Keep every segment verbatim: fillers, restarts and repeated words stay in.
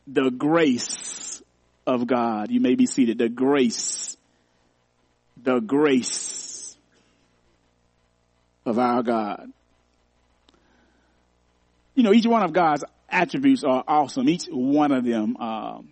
the grace of God. You may be seated. The grace, the grace of our God. You know, each one of God's attributes are awesome. Each one of them, um,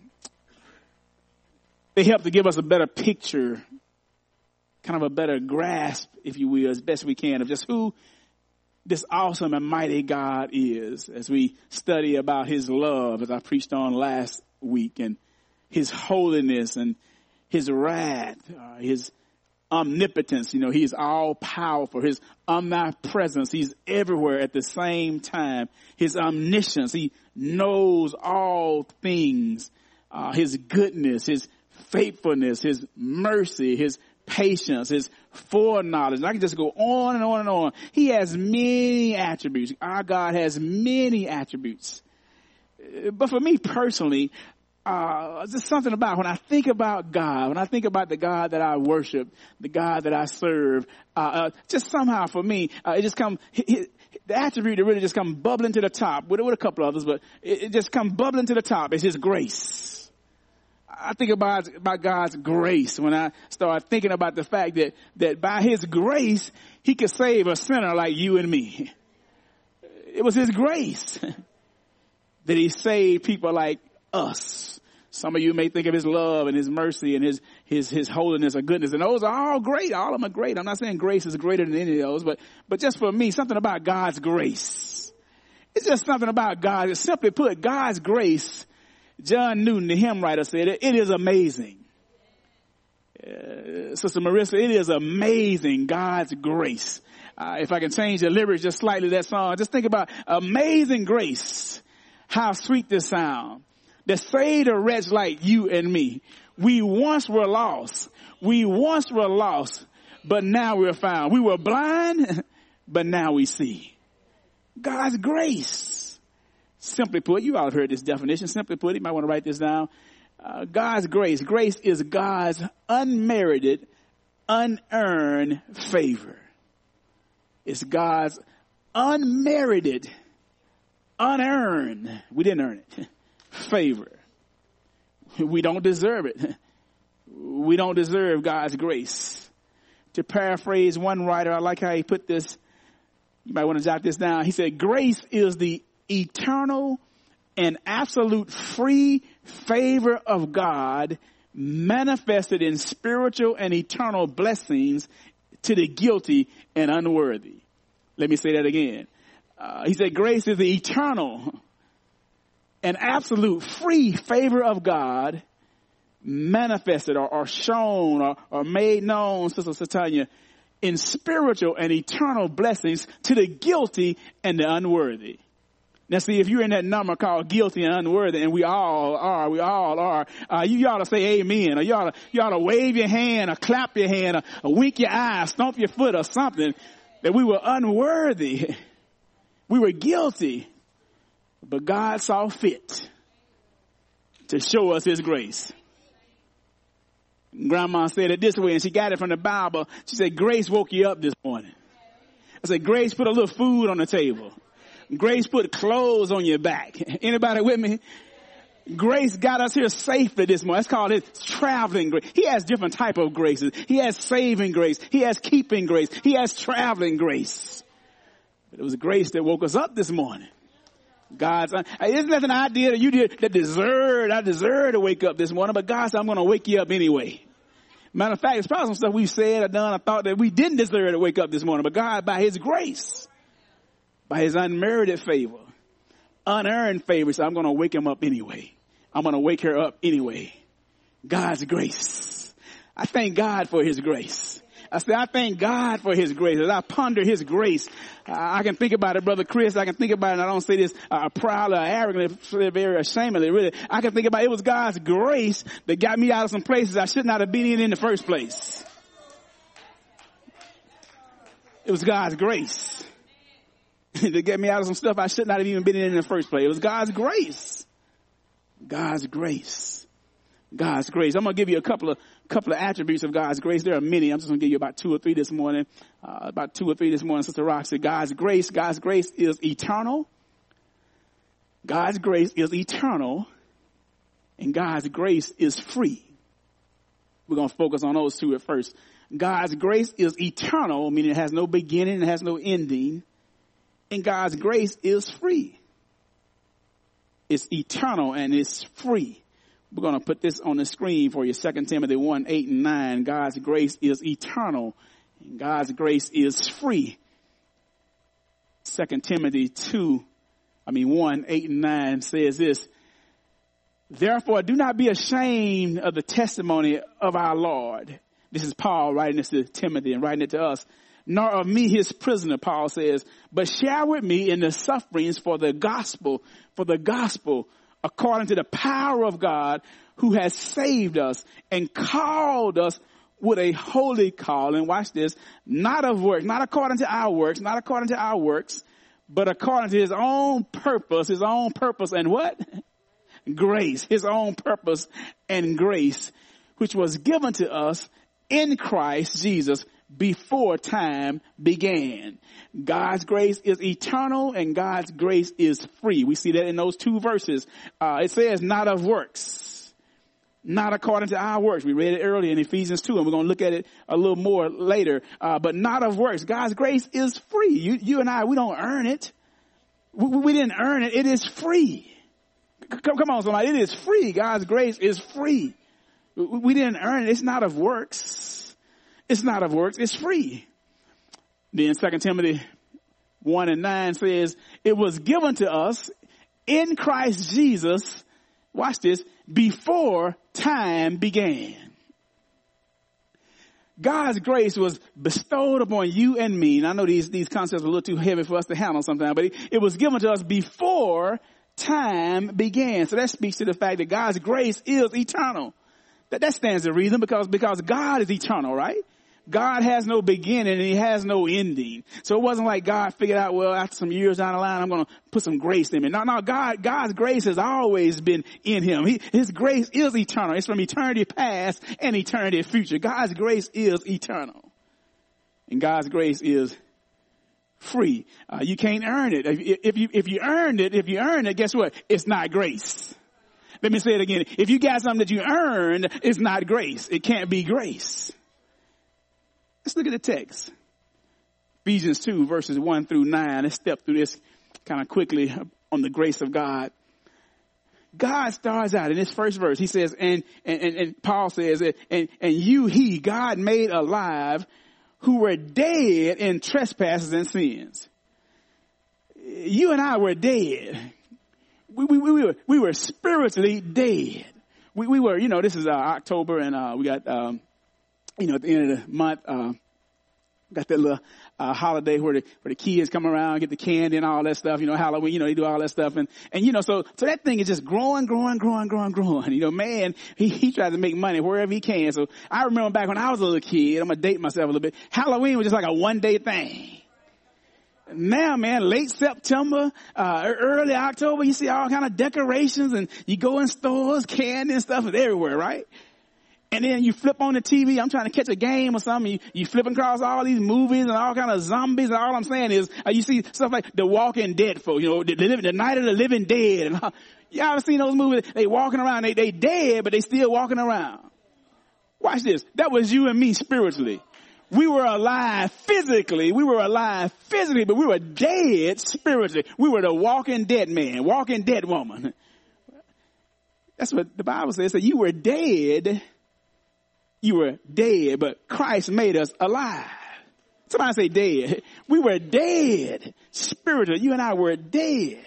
they help to give us a better picture, kind of a better grasp, if you will, as best we can, of just who this awesome and mighty God is, as we study about his love, as I preached on last week, and his holiness and his wrath, uh, his omnipotence. You know, he is all powerful, his omnipresence. He's everywhere at the same time. His omniscience. He knows all things. Uh, his goodness, his faithfulness, his mercy, his patience, his foreknowledge. And I can just go on and on and on. He has many attributes. Our God has many attributes. But for me personally, uh, just something about when I think about God, when I think about the God that I worship, the God that I serve, uh, uh just somehow for me, uh, it just comes, the attribute that really just comes bubbling to the top, with, with a couple others, but it, it just comes bubbling to the top is his grace. I think about, about God's grace when I start thinking about the fact that, that by his grace, he could save a sinner like you and me. It was his grace that he saved people like us. Some of you may think of his love and his mercy and his, his, his holiness or goodness. And those are all great. All of them are great. I'm not saying grace is greater than any of those, but, but just for me, something about God's grace. It's just something about God. Simply put, God's grace, John Newton, the hymn writer, said it, it is amazing. Uh, Sister Marissa, it is amazing, God's grace. Uh, if I can change the lyrics just slightly, that song, just think about amazing grace. How sweet this sound. That saved a wretch like you and me. We once were lost. We once were lost, but now we're found. We were blind, but now we see. God's grace. Simply put, you all have heard this definition. Simply put, you might want to write this down. Uh, God's grace. Grace is God's unmerited, unearned favor. It's God's unmerited, unearned. We didn't earn it. Favor. We don't deserve it. We don't deserve God's grace. To paraphrase one writer, I like how he put this. You might want to jot this down. He said, grace is the eternal and absolute free favor of God manifested in spiritual and eternal blessings to the guilty and unworthy. Let me say that again. Uh, he said grace is the eternal and absolute free favor of God manifested or, or shown or, or made known, Sister Satanya, in spiritual and eternal blessings to the guilty and the unworthy. Now, see, if you're in that number called guilty and unworthy, and we all are, we all are, uh, you, you ought to say amen, or you ought to, you ought to wave your hand, or clap your hand, or, or wink your eye, stomp your foot, or something, that we were unworthy. We were guilty, but God saw fit to show us his grace. Grandma said it this way, and she got it from the Bible. She said, grace woke you up this morning. I said, grace put a little food on the table. Grace put clothes on your back. Anybody with me? Grace got us here safely this morning. That's called his traveling grace. He has different type of graces. He has saving grace. He has keeping grace. He has traveling grace. But it was grace that woke us up this morning. God's, isn't that an idea that you did that deserved, I deserve to wake up this morning, but God said, I'm going to wake you up anyway. Matter of fact, it's probably some stuff we've said or done or thought that we didn't deserve to wake up this morning, but God, by his grace, by his unmerited favor, unearned favor, so I'm going to wake him up anyway. I'm going to wake her up anyway. God's grace. I thank God for his grace. I say, I thank God for his grace. As I ponder his grace, uh, I can think about it, Brother Chris. I can think about it, and I don't say this uh, proudly or arrogantly, very ashamedly, really. I can think about it, it was God's grace that got me out of some places I should not have been in in the first place. It was God's grace that got me out of some stuff I should not have even been in in the first place. It was God's grace. God's grace. God's grace. I'm going to give you a couple of couple of attributes of God's grace. There are many. I'm just going to give you about two or three this morning. Uh, about two or three this morning. Sister Rock said God's grace. God's grace is eternal. God's grace is eternal. and God's grace is free. We're going to focus on those two at first. God's grace is eternal, meaning it has no beginning, it has no ending. And God's grace is free. It's eternal and it's free. We're going to put this on the screen for you. Second Timothy one, eight and nine. God's grace is eternal and God's grace is free. Second Timothy two, I mean one, eight and nine says this. Therefore, do not be ashamed of the testimony of our Lord. This is Paul writing this to Timothy and writing it to us. Nor of me, his prisoner, Paul says, but share with me in the sufferings for the gospel, for the gospel, according to the power of God who has saved us and called us with a holy calling. Watch this. Not of works, not according to our works, not according to our works, but according to his own purpose, his own purpose and what? Grace, his own purpose and grace, which was given to us in Christ Jesus before time began. God's grace is eternal and God's grace is free. We see that in those two verses. Uh, it says not of works, not according to our works. We read it earlier in Ephesians two and we're going to look at it a little more later. Uh, but not of works. God's grace is free. You, you and I, we don't earn it. We, we didn't earn it. It is free. Come, come on, somebody. It is free. God's grace is free. We didn't earn it. It's not of works. It's not of works. It's free. Then Second Timothy one and nine says, it was given to us in Christ Jesus, watch this, before time began. God's grace was bestowed upon you and me. And I know these, these concepts are a little too heavy for us to handle sometimes, but it, it was given to us before time began. So that speaks to the fact that God's grace is eternal. That, that stands to reason because, because God is eternal, right? God has no beginning and he has no ending. So it wasn't like God figured out, well, after some years down the line, I'm going to put some grace in him. No, no, God, God's grace has always been in him. He, his grace is eternal. It's from eternity past and eternity future. God's grace is eternal. And God's grace is free. Uh, you can't earn it. If, if you, if you earned it, if you earned it, guess what? It's not grace. Let me say it again. If you got something that you earned, it's not grace. It can't be grace. Let's look at the text. Ephesians two verses one through nine. Let's step through this kind of quickly on the grace of God. God starts out in this first verse. He says, and, and, and Paul says, and, and you, he, God made alive who were dead in trespasses and sins. You and I were dead. We, we, we were, we were spiritually dead. We, we were, you know, this is uh, October and, uh, we got, um, you know, at the end of the month, uh, got that little, uh, holiday where the, where the kids come around, get the candy and all that stuff, you know, Halloween, you know, they do all that stuff. And, and, you know, so, so that thing is just growing, growing, growing, growing, growing. You know, man, he, he tries to make money wherever he can. So I remember back when I was a little kid, I'm going to date myself a little bit. Halloween was just like a one day thing. Now, man, late September, uh, early October, you see all kind of decorations and you go in stores, candy and stuff is everywhere, right? And then you flip on the T V. I'm trying to catch a game or something. You, you flipping across all these movies and all kind of zombies. And all I'm saying is, uh, you see stuff like The Walking Dead, folks. You know, the, the, the Night of the Living Dead. And all. Y'all ever seen those movies? They walking around. They they dead, but they still walking around. Watch this. That was you and me spiritually. We were alive physically. We were alive physically, but we were dead spiritually. We were the walking dead man, walking dead woman. That's what the Bible says. So you were dead. You were dead, but Christ made us alive. Somebody say dead. We were dead spiritually. You and I were dead.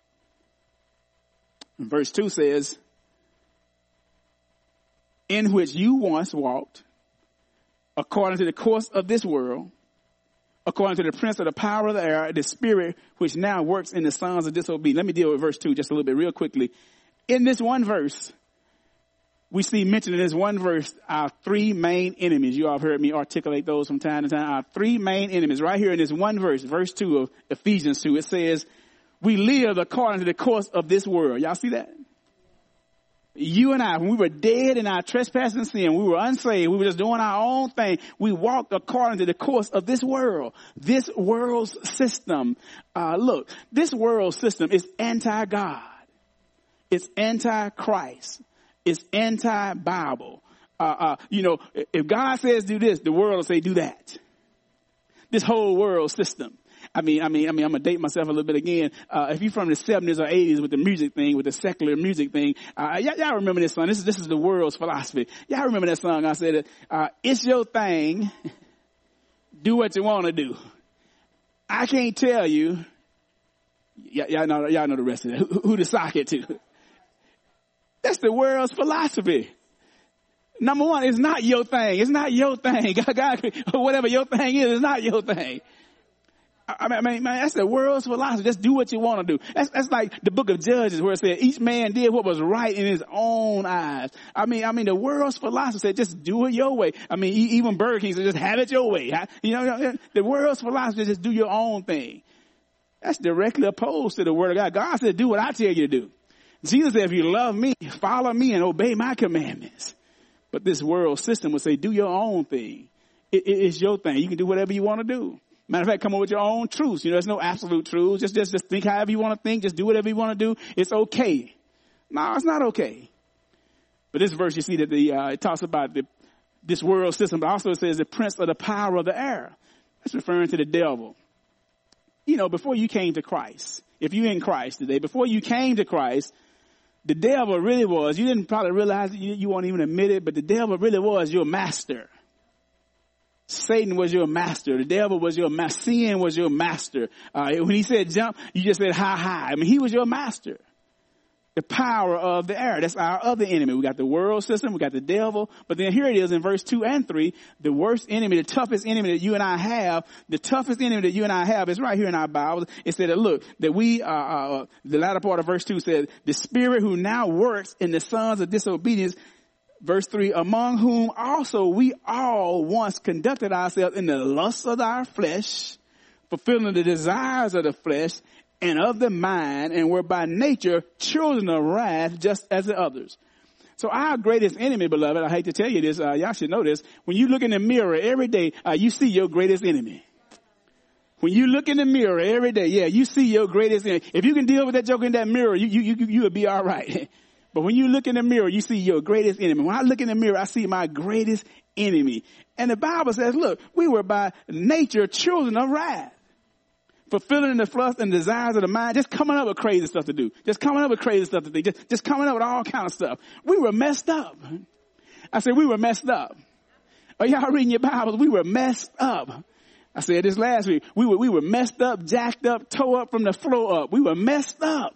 And verse two says, in which you once walked, according to the course of this world, according to the prince of the power of the air, the spirit which now works in the sons of disobedience. Let me deal with verse two just a little bit real quickly. In this one verse, we see mentioned in this one verse our three main enemies. You all have heard me articulate those from time to time. Our three main enemies right here in this one verse, verse two of Ephesians two. It says, we live according to the course of this world. Y'all see that? You and I, when we were dead in our trespass and sin, we were unsaved, we were just doing our own thing. We walked according to the course of this world, this world's system. Uh, look, this world system is anti-God. It's anti-Christ. It's anti-Bible. Uh, uh, you know, if God says do this, the world will say do that. This whole world system. I mean, I mean, I mean, I'm gonna date myself a little bit again. Uh, if you're from the seventies or eighties with the music thing, with the secular music thing, uh, y- y'all remember this song? This is, this is the world's philosophy. Y'all remember that song? I said, uh, it's your thing. Do what you want to do. I can't tell you. Y- y'all know, y'all know the rest of it. Who, who to sock it to. That's the world's philosophy. Number one, it's not your thing. It's not your thing. God, God, whatever your thing is, it's not your thing. I mean, I mean, man, that's the world's philosophy. Just do what you want to do. That's, that's like the book of Judges where it said each man did what was right in his own eyes. I mean, I mean, the world's philosophy said just do it your way. I mean, even Burger King said just have it your way. You know, the world's philosophy is just do your own thing. That's directly opposed to the word of God. God said do what I tell you to do. Jesus said if you love me, follow me and obey my commandments. But this world system would say do your own thing. It, it, it's your thing. You can do whatever you want to do. Matter of fact, come up with your own truths. You know, there's no absolute truths. Just, just, just think however you want to think. Just do whatever you want to do. It's okay. No, it's not okay. But this verse, you see that the, uh, it talks about the, this world system, but also it says the prince of the power of the air. That's referring to the devil. You know, before you came to Christ, if you're in Christ today, before you came to Christ, the devil really was, you didn't probably realize it, you, you won't even admit it, but the devil really was your master. Satan was your master. The devil was your master. Sin was your master. Uh, when he said jump, you just said hi, hi. I mean, he was your master. The power of the air. That's our other enemy. We got the world system. We got the devil. But then here it is in verse two and three. The worst enemy, the toughest enemy that you and I have, the toughest enemy that you and I have is right here in our Bibles. It said that, look, that we, uh, uh, the latter part of verse two said, the spirit who now works in the sons of disobedience. Verse three, among whom also we all once conducted ourselves in the lusts of our flesh, fulfilling the desires of the flesh and of the mind, and were by nature children of wrath just as the others. So our greatest enemy, beloved, I hate to tell you this, uh, y'all should know this. When you look in the mirror every day, uh, you see your greatest enemy. When you look in the mirror every day, yeah, you see your greatest enemy. If you can deal with that joke in that mirror, you, you, you, you will be all right. But when you look in the mirror, you see your greatest enemy. When I look in the mirror, I see my greatest enemy. And the Bible says, look, we were by nature children of wrath, fulfilling the lust and desires of the mind, just coming up with crazy stuff to do, just coming up with crazy stuff to do, just, just coming up with all kind of stuff. We were messed up. I said, we were messed up. Are y'all reading your Bibles? We were messed up. I said this last week. We were, we were messed up, jacked up, toe up from the floor up. We were messed up.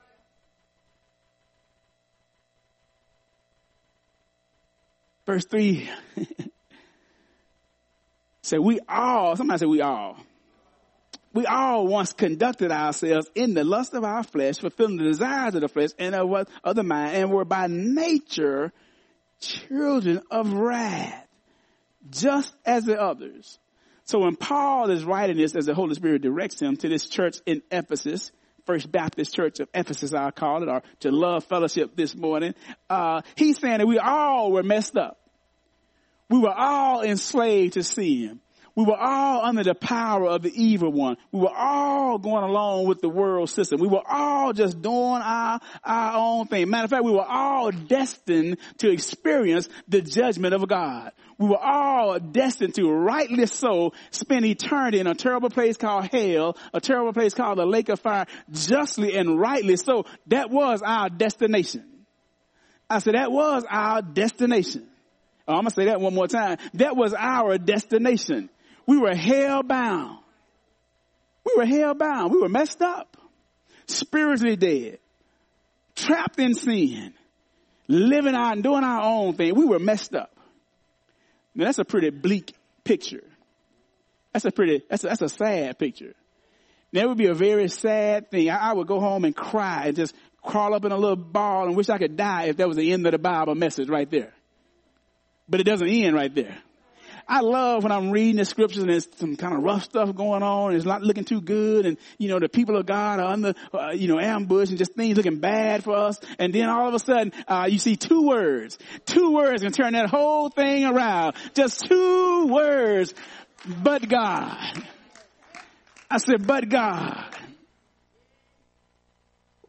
Verse three say we all, somebody say we all. We all once conducted ourselves in the lust of our flesh, fulfilling the desires of the flesh and of, what, of the mind, and were by nature children of wrath, just as the others. So when Paul is writing this, as the Holy Spirit directs him to this church in Ephesus, First Baptist Church of Ephesus, I'll call it, or to Love Fellowship this morning, uh, he's saying that we all were messed up. We were all enslaved to sin. We were all under the power of the evil one. We were all going along with the world system. We were all just doing our, our own thing. Matter of fact, we were all destined to experience the judgment of God. We were all destined to, rightly so, spend eternity in a terrible place called hell, a terrible place called the lake of fire, justly and rightly so. That was our destination. I said that was our destination. Oh, I'm going to say that one more time. That was our destination. We were hell bound. We were hell bound. We were messed up, spiritually dead, trapped in sin, living out and doing our own thing. We were messed up. Now that's a pretty bleak picture. That's a pretty, that's a, that's a sad picture. That would be a very sad thing. I, I would go home and cry and just crawl up in a little ball and wish I could die if that was the end of the Bible message right there. But it doesn't end right there. I love when I'm reading the scriptures and there's some kind of rough stuff going on and it's not looking too good and, you know, the people of God are under, uh, you know, ambush and just things looking bad for us. And then all of a sudden, uh, you see two words. Two words can turn that whole thing around. Just two words. But God. I said, but God.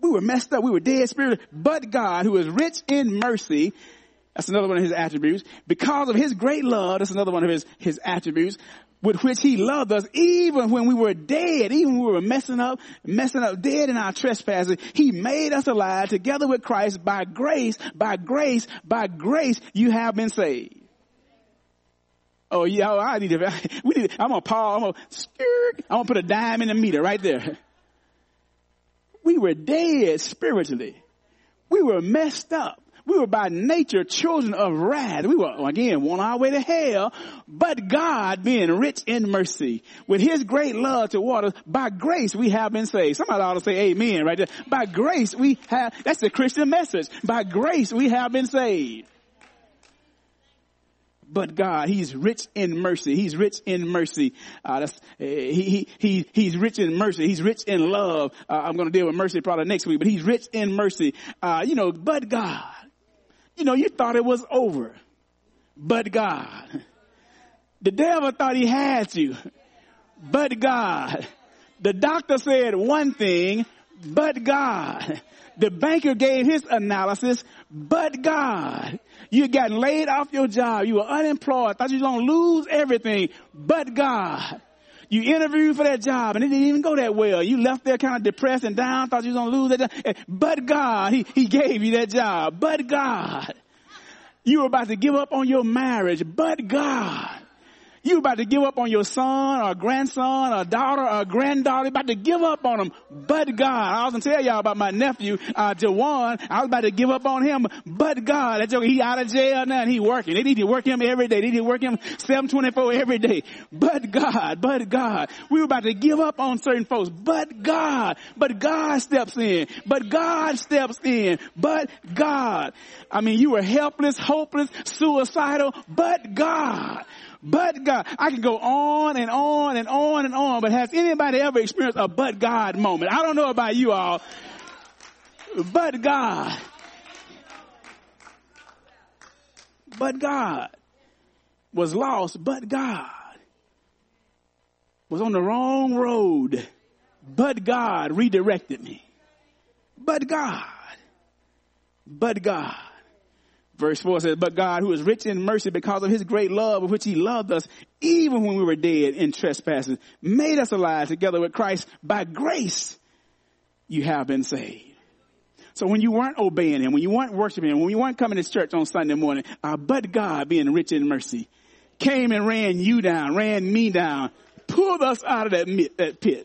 We were messed up. We were dead spiritually. But God, who is rich in mercy, that's another one of his attributes. Because of his great love, that's another one of his, his attributes, with which he loved us, even when we were dead, even when we were messing up, messing up, dead in our trespasses. He made us alive together with Christ. By grace, by grace, by grace, you have been saved. Oh yeah, I need to, we need, I'm gonna pause, I'm gonna, I'm gonna put a dime in the meter right there. We were dead spiritually. We were messed up. We were by nature children of wrath. We were, again, on our way to hell, but God being rich in mercy, with his great love toward us, by grace we have been saved. Somebody ought to say amen right there. By grace we have, that's the Christian message. By grace we have been saved. But God, he's rich in mercy. He's rich in mercy. Uh, that's, uh, he, he, he, he's rich in mercy. He's rich in love. Uh, I'm going to deal with mercy probably next week, but he's rich in mercy. Uh, you know, but God. You know, you thought it was over, but God. The devil thought he had you, but God. The doctor said one thing, but God. The banker gave his analysis, but God. You had gotten laid off your job. You were unemployed. Thought you were going to lose everything, but God. You interviewed for that job and it didn't even go that well. You left there kind of depressed and down, thought you were going to lose that job. But God, he, he gave you that job. But God. You were about to give up on your marriage. But God. You were about to give up on your son or grandson or daughter or granddaughter. About to give up on them. But God. I was going to tell y'all about my nephew, uh, Jawan. I was about to give up on him. But God. That joke, he out of jail now and he working. They need to work him every day. They need to work him seven twenty-four every day. But God. But God. We were about to give up on certain folks. But God. But God steps in. But God steps in. But God. I mean, you were helpless, hopeless, suicidal. But God. But God. I can go on and on and on and on, but has anybody ever experienced a but God moment? I don't know about you all. But God. But God. Was lost, but God. Was on the wrong road, but God redirected me. But God. But God. Verse four says, but God, who is rich in mercy because of his great love with which he loved us, even when we were dead in trespasses, made us alive together with Christ. By grace, you have been saved. So when you weren't obeying him, when you weren't worshiping him, when you weren't coming to church on Sunday morning, uh, but God, being rich in mercy, came and ran you down, ran me down, pulled us out of that, that pit.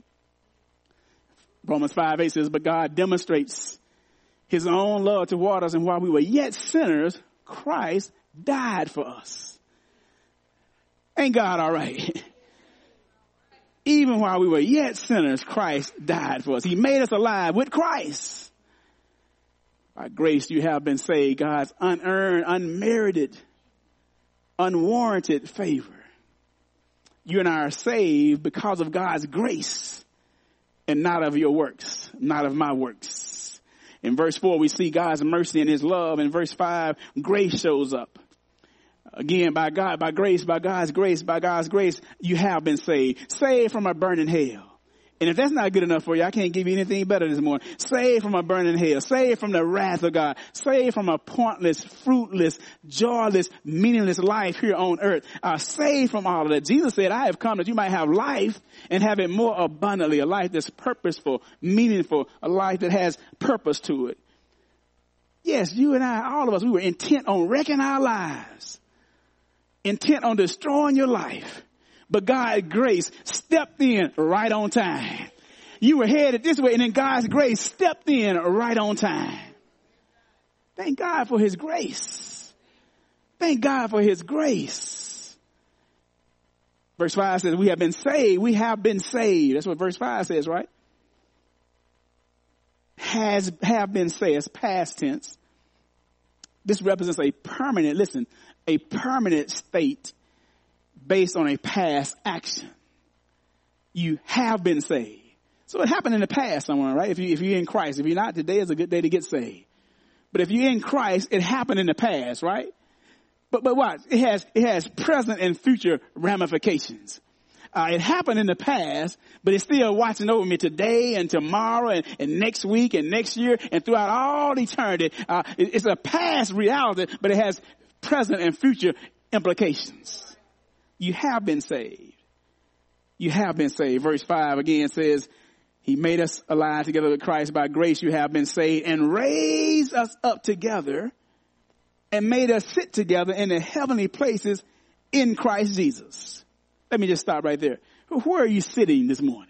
Romans five eight says, but God demonstrates his own love toward us, and while we were yet sinners, Christ died for us. Ain't God all right? Even while we were yet sinners, Christ died for us. He made us alive with Christ. By grace you have been saved, God's unearned, unmerited, unwarranted favor. You and I are saved because of God's grace and not of your works, not of my works. In verse four, we see God's mercy and his love. In verse five, grace shows up. Again, by God, by grace, by God's grace, by God's grace, you have been saved. Saved from a burning hell. And if that's not good enough for you, I can't give you anything better this morning. Saved from a burning hell. Saved from the wrath of God. Saved from a pointless, fruitless, joyless, meaningless life here on earth. Uh, saved from all of that. Jesus said, I have come that you might have life and have it more abundantly. A life that's purposeful, meaningful, a life that has purpose to it. Yes, you and I, all of us, we were intent on wrecking our lives. Intent on destroying your life. But God's grace stepped in right on time. You were headed this way, and then God's grace stepped in right on time. Thank God for his grace. Thank God for his grace. Verse five says, we have been saved. We have been saved. That's what verse five says, right? Has, have been saved. It's past tense. This represents a permanent, listen, a permanent state based on a past action. You have been saved. So it happened in the past somewhere, right? If you, if you're in Christ, if you're not, today is a good day to get saved. But if you're in Christ, it happened in the past, right? But, but what? It has, it has present and future ramifications. uh, it happened in the past, but it's still watching over me today and tomorrow and, and next week and next year and throughout all eternity. Uh, it, it's a past reality, but it has present and future implications. You have been saved. You have been saved. Verse five again says, he made us alive together with Christ. By grace you have been saved, and raised us up together and made us sit together in the heavenly places in Christ Jesus. Let me just stop right there. Where are you sitting this morning?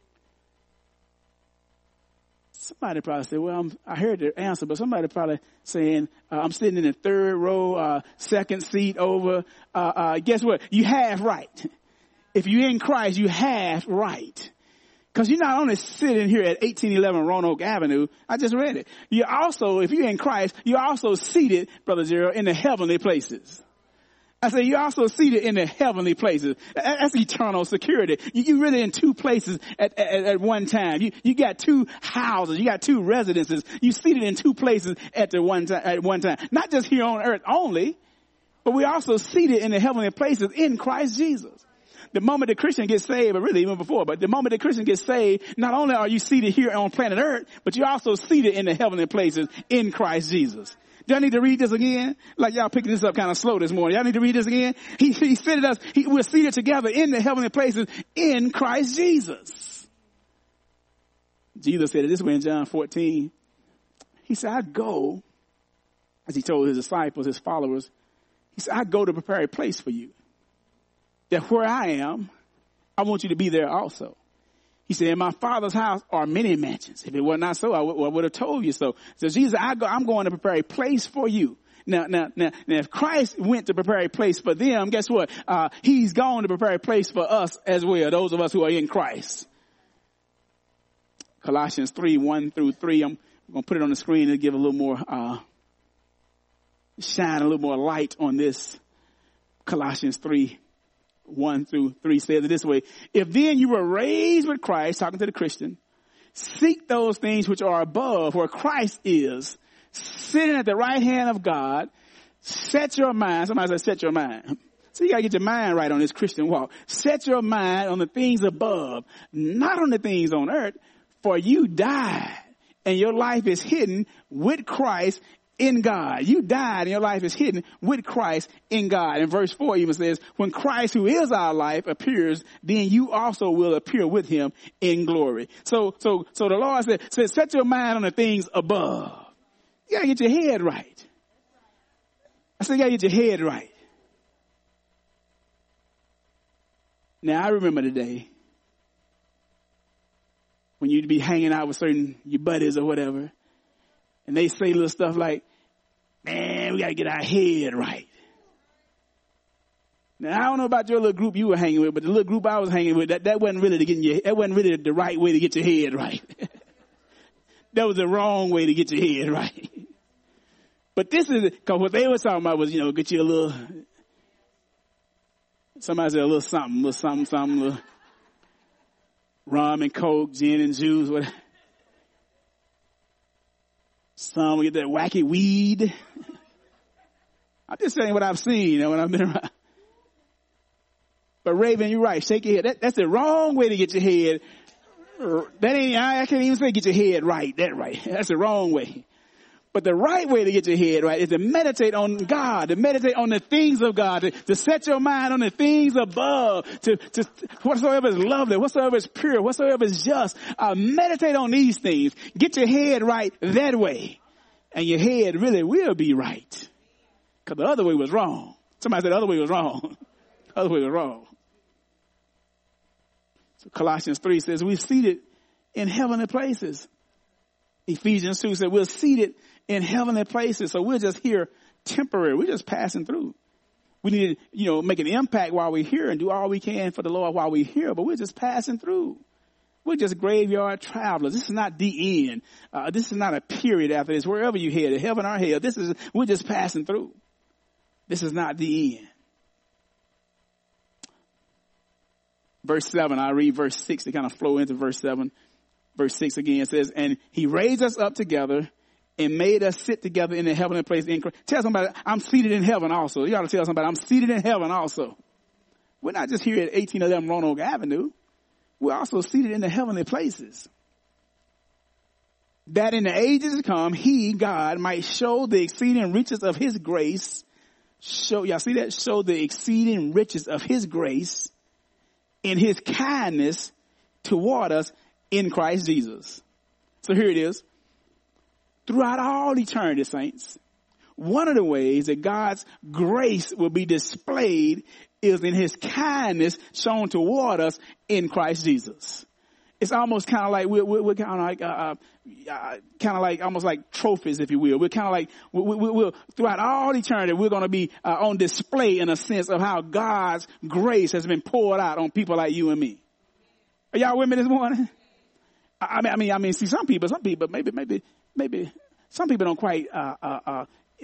Somebody probably said, well, I'm, I heard the answer, but somebody probably saying, uh, I'm sitting in the third row, uh, second seat over. Uh, uh, guess what? You have right. If you're in Christ, you have right. Because you're not only sitting here at eighteen eleven Roanoke Avenue. I just read it. You're also, if you're in Christ, you're also seated, Brother Gerald, in the heavenly places. I say you're also seated in the heavenly places. That's eternal security. You're really in two places at, at, at one time. You, you got two houses. You got two residences. You're seated in two places at the one time, at one time. Not just here on earth only, but we're also seated in the heavenly places in Christ Jesus. The moment the Christian gets saved, or really even before, but the moment the Christian gets saved, not only are you seated here on planet earth, but you're also seated in the heavenly places in Christ Jesus. Do y'all need to read this again? Like y'all picking this up kind of slow this morning. Y'all need to read this again? He, he seated us, he, we're seated together in the heavenly places in Christ Jesus. Jesus said it this way in John fourteen. He said, I go, as he told his disciples, his followers, he said, I go to prepare a place for you. That where I am, I want you to be there also. He said, in my Father's house are many mansions. If it were not so, I would, I would have told you so. So Jesus, I go, I'm going to prepare a place for you. Now, now, now, now, if Christ went to prepare a place for them, guess what? Uh, he's gone to prepare a place for us as well, those of us who are in Christ. Colossians three, one through three. I'm going to put it on the screen to give a little more, uh, shine a little more light on this. Colossians three. One through three says it this way. If then you were raised with Christ, talking to the Christian, seek those things which are above where Christ is, sitting at the right hand of God. Set your mind. Somebody said set your mind. So you got to get your mind right on this Christian walk. Set your mind on the things above, not on the things on earth, for you died and your life is hidden with Christ in God. You died and your life is hidden with Christ in God. And verse four even says, when Christ, who is our life, appears, then you also will appear with him in glory. So, so, so the Lord said, said, set your mind on the things above. You gotta get your head right. I said, you gotta get your head right. Now I remember the day when you'd be hanging out with certain, your buddies or whatever, and they say little stuff like, man, we got to get our head right. Now, I don't know about your little group you were hanging with, but the little group I was hanging with, that, that wasn't really to get your, that wasn't really the right way to get your head right. That was the wrong way to get your head right. But this is, because what they were talking about was, you know, get you a little, somebody said a little something, a little something, something, a little rum and coke, gin and juice, whatever. Some will get that wacky weed. I'm just saying what I've seen, you know, when I've been around. But Raven, you're right. Shake your head. That, that's the wrong way to get your head. That ain't, I can't even say get your head right. That right. That's the wrong way. But the right way to get your head right is to meditate on God, to meditate on the things of God, to, to set your mind on the things above, to, to whatsoever is lovely, whatsoever is pure, whatsoever is just. Uh, meditate on these things. Get your head right that way. And your head really will be right. Because the other way was wrong. Somebody said the other way was wrong. The other way was wrong. So Colossians three says we're seated in heavenly places. Ephesians two said we're seated in heavenly places. So we're just here temporary. We're just passing through. We need to, you know, make an impact while we're here and do all we can for the Lord while we're here. But we're just passing through. We're just graveyard travelers. This is not the end. Uh, this is not a period after this. Wherever you head, heaven or hell, this is, we're just passing through. This is not the end. Verse seven, I read verse six to kind of flow into verse seven. Verse six again says, and he raised us up together and made us sit together in the heavenly place in Christ. Tell somebody, I'm seated in heaven also. You got to tell somebody, I'm seated in heaven also. We're not just here at eighteen eleven Roanoke Avenue. We're also seated in the heavenly places. That in the ages to come, he, God, might show the exceeding riches of his grace. Show, y'all see that? Show the exceeding riches of his grace in his kindness toward us in Christ Jesus. So here it is. Throughout all eternity, saints, one of the ways that God's grace will be displayed is in his kindness shown toward us in Christ Jesus. It's almost kind of like we're, we're, we're kind of like, uh, uh, kind of like almost like trophies, if you will. We're kind of like, we, we, we'll, throughout all eternity, we're going to be uh, on display in a sense of how God's grace has been poured out on people like you and me. Are y'all with me this morning? I mean, I mean, I mean, see, some people, some people, maybe, maybe, maybe, some people don't quite uh, uh, uh,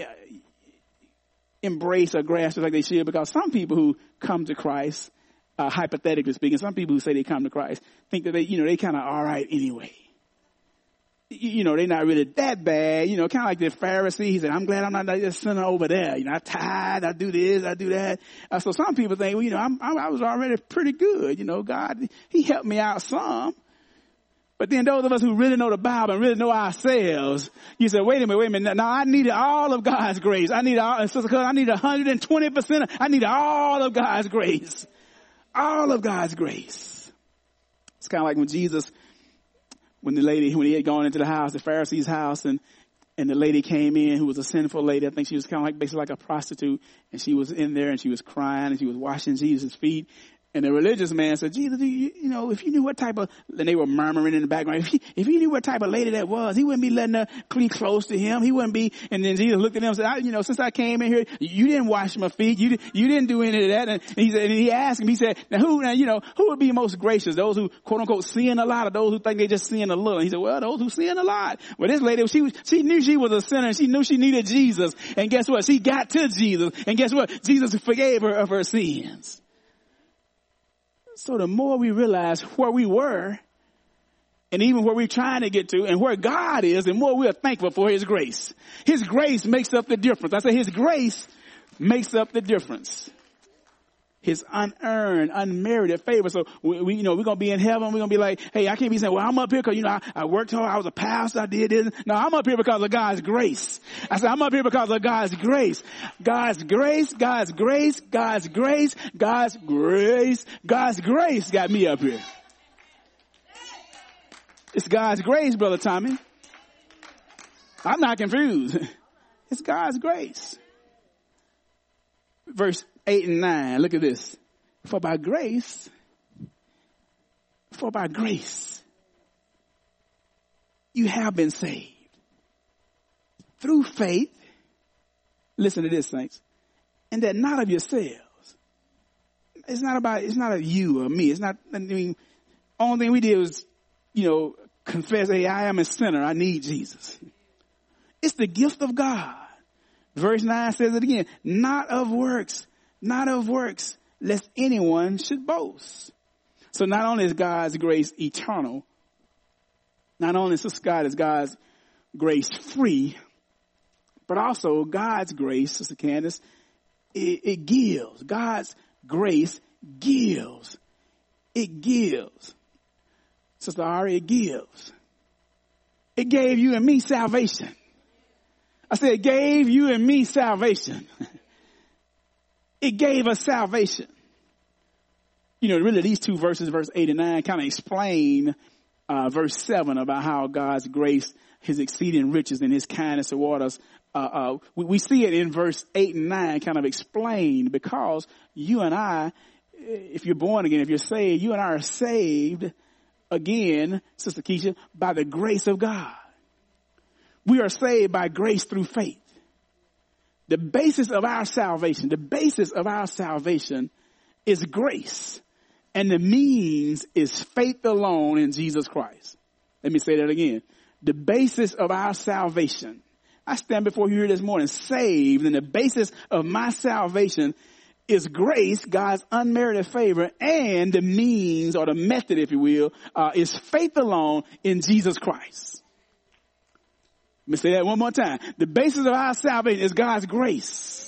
embrace or grasp it like they should, because some people who come to Christ, Uh, hypothetically speaking, some people who say they come to Christ think that they, you know, they kind of all right anyway. You, you know, they're not really that bad. You know, kind of like the Pharisee. He said, I'm glad I'm not like this sinner over there. You know, I tithe, I do this, I do that. Uh, so some people think, well, you know, I'm, I'm, I was already pretty good. You know, God, he helped me out some. But then those of us who really know the Bible and really know ourselves, you say, wait a minute, wait a minute. Now I needed all of God's grace. I need all, and Sister Cuz, I need one hundred twenty percent. I need all of God's grace. All of God's grace. It's kind of like when Jesus, when the lady, when he had gone into the house, the Pharisee's house, and, and the lady came in who was a sinful lady. I think she was kind of like, basically like a prostitute. And she was in there and she was crying and she was washing Jesus' feet. And the religious man said, Jesus, you, you know, if you knew what type of, and they were murmuring in the background, if he, if he knew what type of lady that was, he wouldn't be letting her clean close to him. He wouldn't be, and then Jesus looked at him and said, I, you know, since I came in here, you didn't wash my feet. You, you didn't do any of that. And he said, and he asked him, he said, now who, now, you know, who would be most gracious? Those who, quote unquote, sin a lot, or those who think they just sin a little? And he said, well, those who sin a lot. Well, this lady, she was, she knew she was a sinner and she knew she needed Jesus. And guess what? She got to Jesus. And guess what? Jesus forgave her of her sins. So the more we realize where we were and even where we're trying to get to and where God is, the more we are thankful for his grace. His grace makes up the difference. I say his grace makes up the difference. His unearned, unmerited favor. So we, we you know, we're going to be in heaven. We're going to be like, hey, I can't be saying, well, I'm up here because, you know, I, I worked hard. I was a pastor. I did this. No, I'm up here because of God's grace. I said, I'm up here because of God's grace. God's grace, God's grace, God's grace, God's grace, God's grace got me up here. It's God's grace, Brother Tommy. I'm not confused. It's God's grace. Verse eight and nine. Look at this. For by grace, for by grace, you have been saved through faith. Listen to this, saints. And that not of yourselves. It's not about, it's not of you or me. It's not, I mean, only thing we did was, you know, confess, hey, I am a sinner. I need Jesus. It's the gift of God. Verse nine says it again. Not of works. Not of works, lest anyone should boast. So not only is God's grace eternal, not only is God is God's grace free, but also God's grace, Sister Candace, it, it gives. God's grace gives. It gives. Sister Ari, it gives. It gave you and me salvation. I said it gave you and me salvation. It gave us salvation. You know, really these two verses, verse eight and nine, kind of explain uh, verse seven about how God's grace, his exceeding riches and his kindness toward us. Uh, uh, we, we see it in verse eight and nine kind of explained because you and I, if you're born again, if you're saved, you and I are saved again, Sister Keisha, by the grace of God. We are saved by grace through faith. The basis of our salvation, the basis of our salvation is grace. And the means is faith alone in Jesus Christ. Let me say that again. The basis of our salvation. I stand before you here this morning saved, and the basis of my salvation is grace, God's unmerited favor, and the means or the method, if you will, uh, is faith alone in Jesus Christ. Let me say that one more time. The basis of our salvation is God's grace.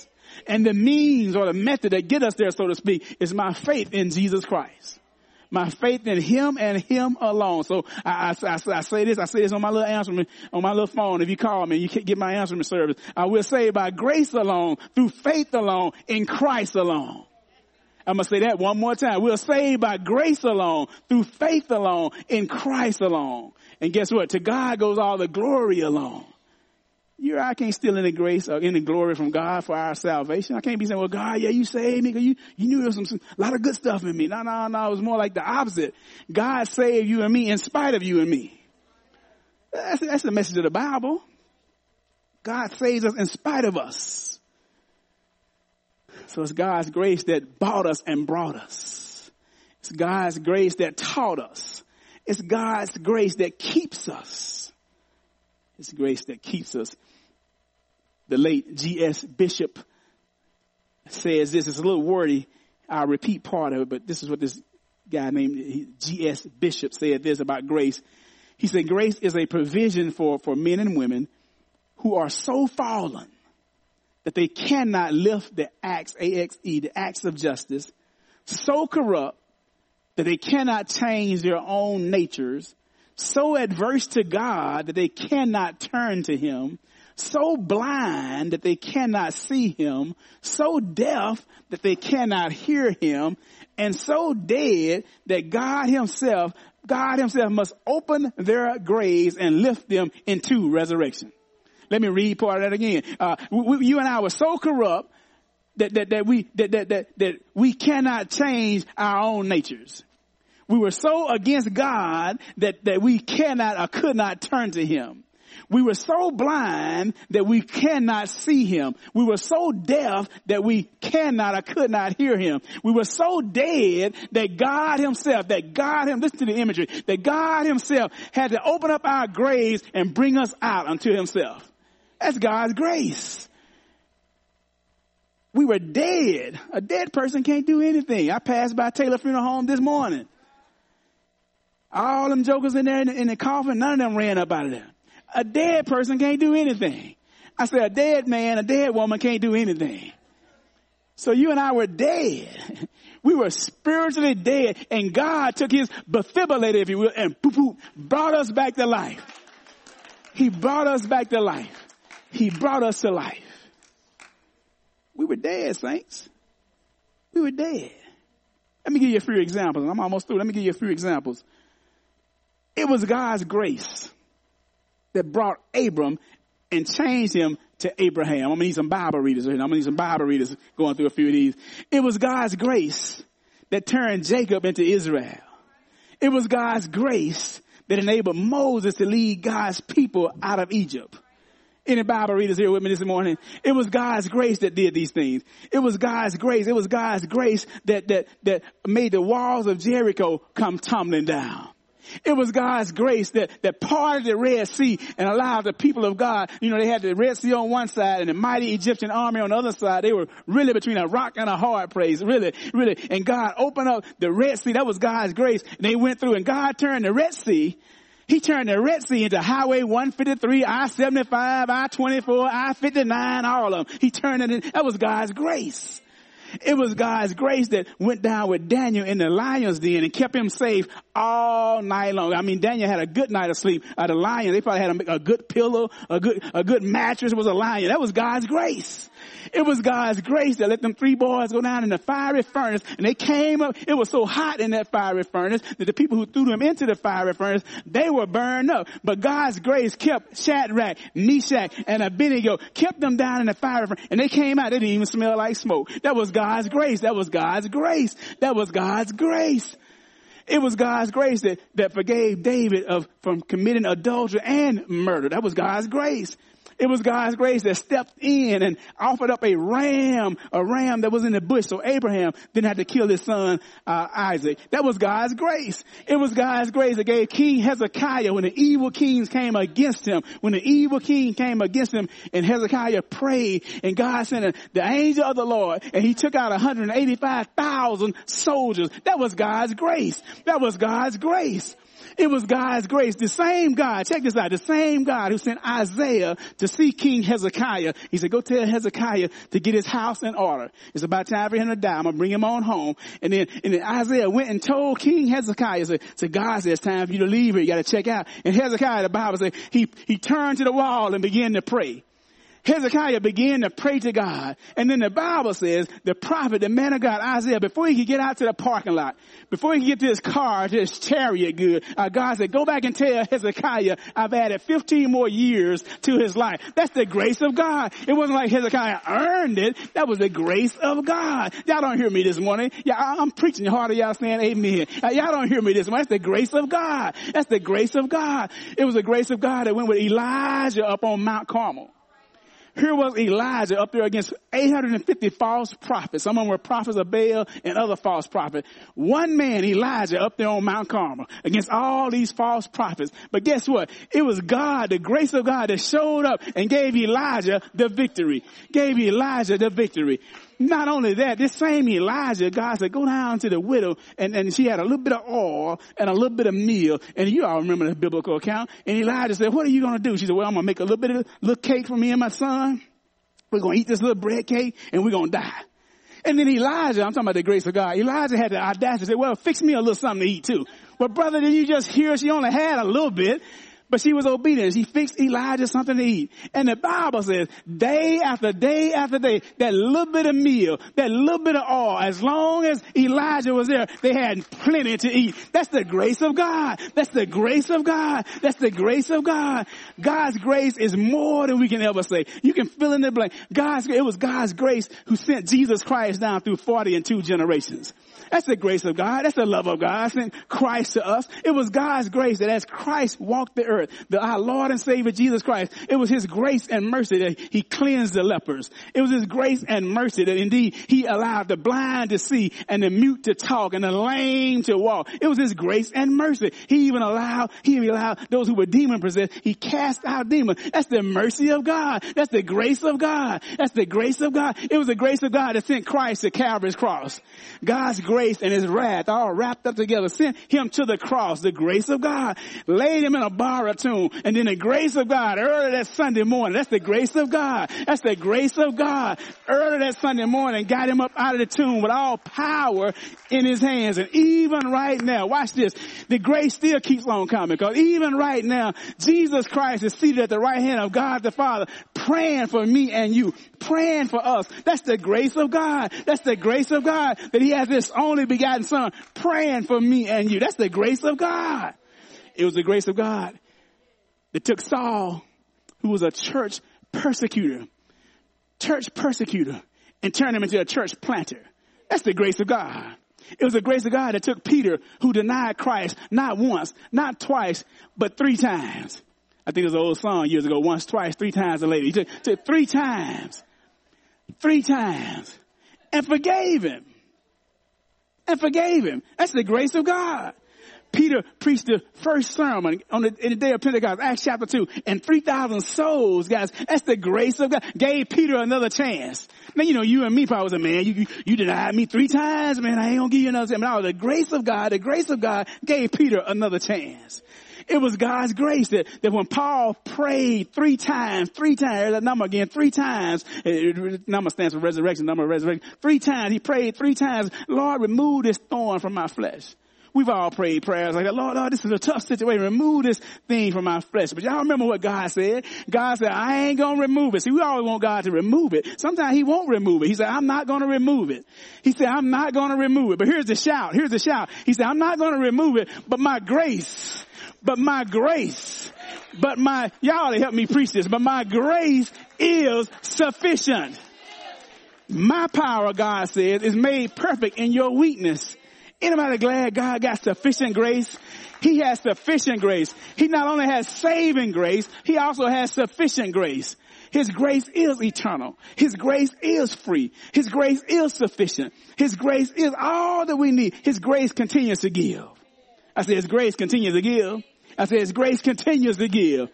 And the means or the method that get us there, so to speak, is my faith in Jesus Christ. My faith in him and him alone. So I, I, I, I say this, I say this on my little answering, on my little phone. If you call me, you can't get my answering service. I will say by grace alone, through faith alone, in Christ alone. I'm going to say that one more time. We're saved by grace alone, through faith alone, in Christ alone. And guess what? To God goes all the glory alone. You, I can't steal any grace or any glory from God for our salvation. I can't be saying, well, God, yeah, you saved me because you, you knew there was some, some, a lot of good stuff in me. No, no, no. It was more like the opposite. God saved you and me in spite of you and me. That's, that's the message of the Bible. God saves us in spite of us. So it's God's grace that bought us and brought us. It's God's grace that taught us. It's God's grace that keeps us. It's grace that keeps us. The late G S Bishop says this. It's a little wordy. I'll repeat part of it, but this is what this guy named G S Bishop said this about grace. He said, grace is a provision for, for men and women who are so fallen that they cannot lift the axe, A X E, the axe of justice, so corrupt that they cannot change their own natures, so adverse to God that they cannot turn to him, so blind that they cannot see him, so deaf that they cannot hear him, and so dead that God himself, God himself must open their graves and lift them into resurrection. Let me read part of that again. Uh, we, you and I were so corrupt that, that, that we, that, that, that, that we cannot change our own natures. We were so against God that, that we cannot or could not turn to him. We were so blind that we cannot see him. We were so deaf that we cannot or could not hear him. We were so dead that God himself, that God him, listen to the imagery, that God himself had to open up our graves and bring us out unto himself. That's God's grace. We were dead. A dead person can't do anything. I passed by Taylor Funeral Home this morning. All them jokers in there in the, in the coffin, none of them ran up out of there. A dead person can't do anything. I said a dead man, a dead woman can't do anything. So you and I were dead. We were spiritually dead, and God took his defibrillator, if you will, and poof, poof, brought us back to life. He brought us back to life. He brought us to life. We were dead, saints. We were dead. Let me give you a few examples. I'm almost through. Let me give you a few examples. It was God's grace that brought Abram and changed him to Abraham. I'm going to need some Bible readers. I'm going to need some Bible readers going through a few of these. It was God's grace that turned Jacob into Israel. It was God's grace that enabled Moses to lead God's people out of Egypt. Any Bible readers here with me this morning? It was God's grace that did these things. It was God's grace. It was God's grace that, that, that made the walls of Jericho come tumbling down. It was God's grace that, that parted the Red Sea and allowed the people of God, you know, they had the Red Sea on one side and the mighty Egyptian army on the other side. They were really between a rock and a hard place, really, really. And God opened up the Red Sea. That was God's grace. And they went through, and God turned the Red Sea. He turned the Red Sea into Highway one fifty-three, I seventy-five, I twenty-four, I fifty-nine, all of them. He turned it in. That was God's grace. It was God's grace that went down with Daniel in the lion's den and kept him safe all night long. I mean, Daniel had a good night of sleep. Uh, the lion, they probably had a, a good pillow, a good, a good mattress. It was a lion. That was God's grace. It was God's grace that let them three boys go down in the fiery furnace, and they came up. It was so hot in that fiery furnace that the people who threw them into the fiery furnace, they were burned up. But God's grace kept Shadrach, Meshach, and Abednego, kept them down in the fiery furnace, and they came out. They didn't even smell like smoke. That was God's grace. That was God's grace. That was God's grace. It was God's grace that, that forgave David of from committing adultery and murder. That was God's grace. It was God's grace that stepped in and offered up a ram, a ram that was in the bush, so Abraham didn't have to kill his son uh, Isaac. That was God's grace. It was God's grace that gave King Hezekiah, when the evil kings came against him, when the evil king came against him, and Hezekiah prayed, and God sent the angel of the Lord, and he took out one hundred eighty-five thousand soldiers. That was God's grace. That was God's grace. It was God's grace. The same God, check this out, the same God who sent Isaiah to see King Hezekiah. He said, go tell Hezekiah to get his house in order. It's about time for him to die. I'm going to bring him on home. And then, and then Isaiah went and told King Hezekiah, said, so God said, it's time for you to leave here. You got to check out. And Hezekiah, the Bible says, he, he turned to the wall and began to pray. Hezekiah began to pray to God. And then the Bible says the prophet, the man of God, Isaiah, before he could get out to the parking lot, before he could get to his car, to his chariot good, uh, God said, go back and tell Hezekiah I've added fifteen more years to his life. That's the grace of God. It wasn't like Hezekiah earned it. That was the grace of God. Y'all don't hear me this morning. Yeah, I'm preaching harder. Y'all saying amen. Uh, y'all don't hear me this morning. That's the grace of God. That's the grace of God. It was the grace of God that went with Elijah up on Mount Carmel. Here was Elijah up there against eight hundred fifty false prophets. Some of them were prophets of Baal and other false prophets. One man, Elijah, up there on Mount Carmel against all these false prophets. But guess what? It was God, the grace of God, that showed up and gave Elijah the victory. Gave Elijah the victory. Not only that, this same Elijah, God said, go down to the widow, and, and she had a little bit of oil and a little bit of meal. And you all remember the biblical account. And Elijah said, what are you going to do? She said, well, I'm going to make a little bit of a little cake for me and my son. We're going to eat this little bread cake, and we're going to die. And then Elijah, I'm talking about the grace of God, Elijah had the audacity to say, well, fix me a little something to eat too. But brother, did you just hear she only had a little bit? But she was obedient. She fixed Elijah something to eat. And the Bible says day after day after day, that little bit of meal, that little bit of oil, as long as Elijah was there, they had plenty to eat. That's the grace of God. That's the grace of God. That's the grace of God. God's grace is more than we can ever say. You can fill in the blank. God's, it was God's grace who sent Jesus Christ down through forty and two generations. That's the grace of God. That's the love of God. Sent Christ to us. It was God's grace that as Christ walked the earth, the, our Lord and Savior Jesus Christ, it was his grace and mercy that he cleansed the lepers. It was his grace and mercy that indeed he allowed the blind to see and the mute to talk and the lame to walk. It was his grace and mercy. He even allowed, he even allowed those who were demon possessed. He cast out demons. That's the mercy of God. That's the grace of God. That's the grace of God. It was the grace of God that sent Christ to Calvary's cross. God's grace and his wrath all wrapped up together, sent him to the cross, the grace of God, laid him in a borrowed tomb, and then the grace of God early that Sunday morning. That's the grace of God. That's the grace of God. Early that Sunday morning, got him up out of the tomb with all power in his hands. And even right now, watch this, the grace still keeps on coming, because even right now, Jesus Christ is seated at the right hand of God the Father, praying for me and you, praying for us. That's the grace of God. That's the grace of God that he has this only begotten son praying for me and you. That's the grace of God. It was the grace of God that took Saul, who was a church persecutor, church persecutor, and turned him into a church planter. That's the grace of God. It was the grace of God that took Peter, who denied Christ not once, not twice, but three times. I think it was an old song years ago, once, twice, three times a lady. He took, took three times, three times, and forgave him. And forgave him. That's the grace of God. Peter preached the first sermon on the, in the day of Pentecost, Acts chapter two, and three thousand souls, guys. That's the grace of God. Gave Peter another chance. Now, you know, you and me probably say, man, you, you, you denied me three times, man, I ain't gonna give you another chance. But no, the grace of God, the grace of God gave Peter another chance. It was God's grace that, that when Paul prayed three times, three times, that number again, three times, it, number stands for resurrection, number of resurrection, three times, he prayed three times, Lord, remove this thorn from my flesh. We've all prayed prayers like that. Lord, Lord, this is a tough situation. Remove this thing from my flesh. But y'all remember what God said? God said, I ain't going to remove it. See, we always want God to remove it. Sometimes he won't remove it. He said, I'm not going to remove it. He said, I'm not going to remove it. But here's the shout. Here's the shout. He said, I'm not going to remove it, but my grace, but my grace, but my, y'all help me preach this, but my grace is sufficient. My power, God says, is made perfect in your weakness. Anybody glad God got sufficient grace? He has sufficient grace. He not only has saving grace, he also has sufficient grace. His grace is eternal. His grace is free. His grace is sufficient. His grace is all that we need. His grace continues to give. I said his grace continues to give. I said his grace continues to give.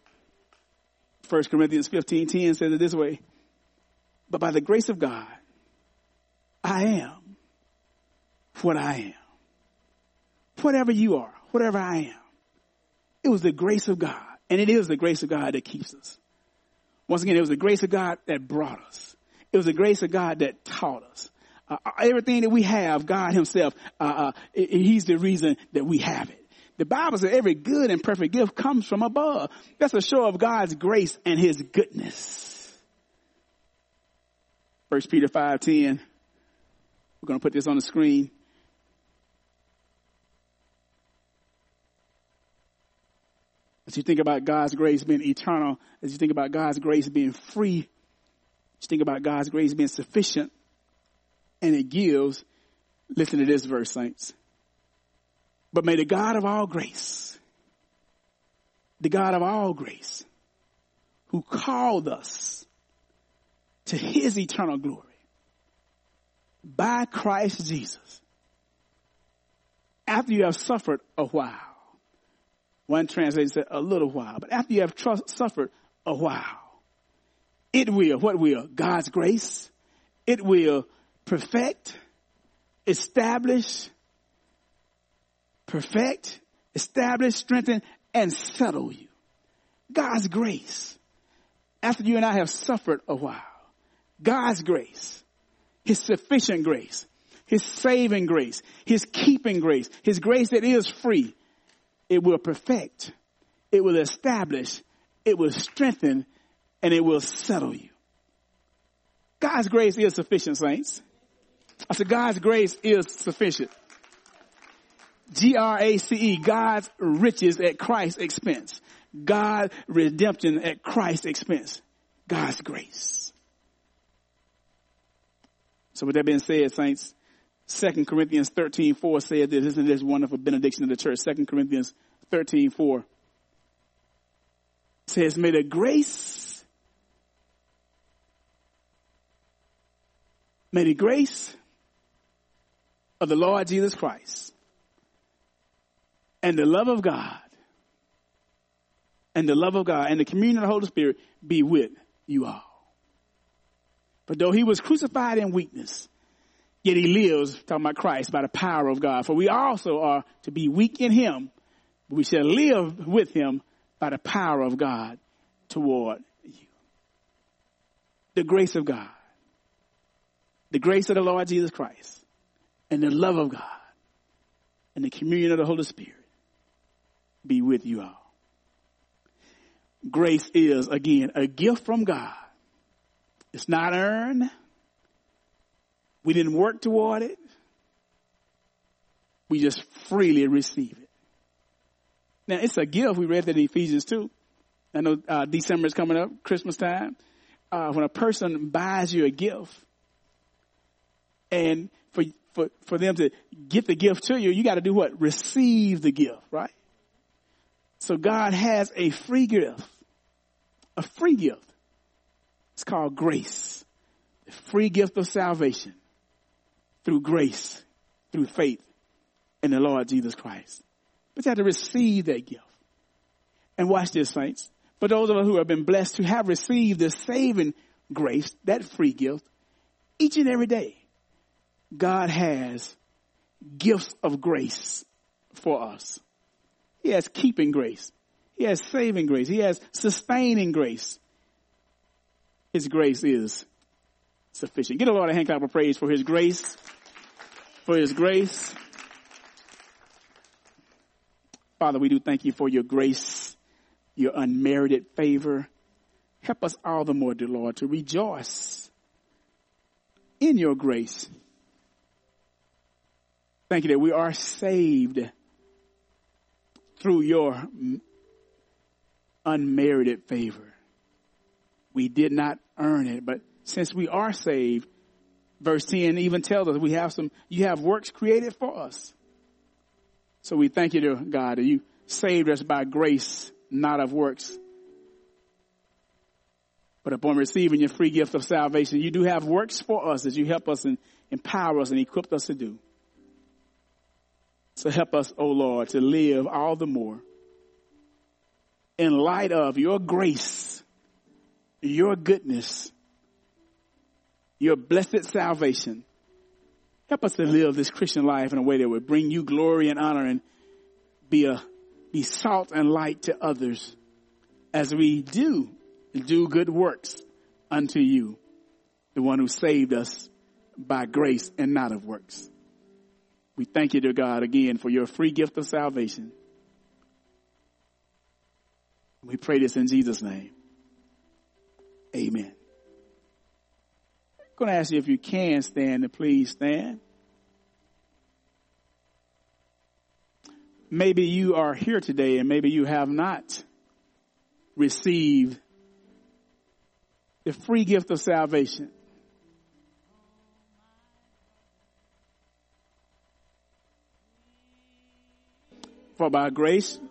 First Corinthians fifteen ten says it this way. But by the grace of God, I am what I am. Whatever you are, whatever I am. It was the grace of God. And it is the grace of God that keeps us. Once again, it was the grace of God that brought us. It was the grace of God that taught us. Uh, everything that we have, God himself, uh, uh, he's the reason that we have it. The Bible says every good and perfect gift comes from above. That's a show of God's grace and his goodness. First Peter five ten. We're going to put this on the screen. As you think about God's grace being eternal, as you think about God's grace being free, as you think about God's grace being sufficient, and it gives, listen to this verse, saints. But may the God of all grace, the God of all grace, who called us to his eternal glory by Christ Jesus, after you have suffered a while, one translation said a little while, but after you have tr- suffered a while, it will, what will? God's grace. It will perfect, establish, perfect, establish, strengthen, and settle you. God's grace. After you and I have suffered a while, God's grace, his sufficient grace, his saving grace, his keeping grace, his grace that is free, it will perfect, it will establish, it will strengthen, and it will settle you. God's grace is sufficient, saints. I said God's grace is sufficient. G R A C E, God's riches at Christ's expense. God's redemption at Christ's expense. God's grace. So with that being said, saints, Second Corinthians thirteen four said this. Isn't this wonderful benediction of the church? Second Corinthians thirteen four says, may the grace, may the grace of the Lord Jesus Christ and the love of God and the love of God and the communion of the Holy Spirit be with you all. For though he was crucified in weakness, yet he lives, talking about Christ, by the power of God. For we also are to be weak in him, but we shall live with him by the power of God toward you. The grace of God, the grace of the Lord Jesus Christ, and the love of God, and the communion of the Holy Spirit be with you all. Grace is, again, a gift from God. It's not earned. We didn't work toward it. We just freely receive it. Now, it's a gift. We read that in Ephesians two. I know uh, December is coming up, Christmas time. Uh, when a person buys you a gift, and for, for, for them to get the gift to you, you got to do what? Receive the gift, right? So God has a free gift, a free gift. It's called grace, the free gift of salvation through grace, through faith in the Lord Jesus Christ. But you have to receive that gift. And watch this, saints. For those of us who have been blessed to have received the saving grace, that free gift, each and every day, God has gifts of grace for us. He has keeping grace. He has saving grace. He has sustaining grace. His grace is sufficient. Get a Lord a hand clap of praise for his grace. For his grace. Father, we do thank you for your grace, your unmerited favor. Help us all the more, dear Lord, to rejoice in your grace. Thank you that we are saved through your unmerited favor. We did not earn it, but since we are saved, verse ten even tells us we have some, you have works created for us. So we thank you, dear God, that you saved us by grace, not of works. But upon receiving your free gift of salvation, you do have works for us as you help us and empower us and equip us to do. So help us, O Lord, to live all the more in light of your grace, your goodness, your blessed salvation. Help us to live this Christian life in a way that would bring you glory and honor and be a, be salt and light to others as we do, do good works unto you, the one who saved us by grace and not of works. We thank you, dear God, again for your free gift of salvation. We pray this in Jesus' name. Amen. I'm going to ask you if you can stand, and please stand. Maybe you are here today and maybe you have not received the free gift of salvation. For by grace,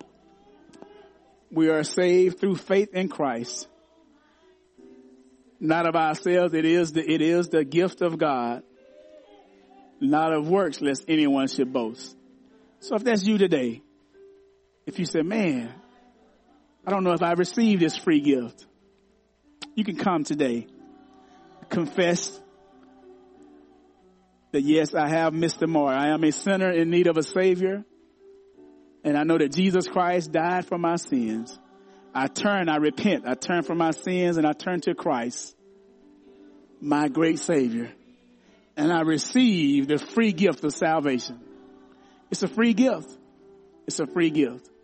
we are saved through faith in Christ. Not of ourselves, it is the, it is the gift of God. Not of works, lest anyone should boast. So if that's you today, if you say, man, I don't know if I received this free gift, you can come today. Confess that, yes, I have missed the mark. I am a sinner in need of a Savior. And I know that Jesus Christ died for my sins. I turn, I repent. I turn from my sins and I turn to Christ, my great Savior. And I receive the free gift of salvation. It's a free gift. It's a free gift.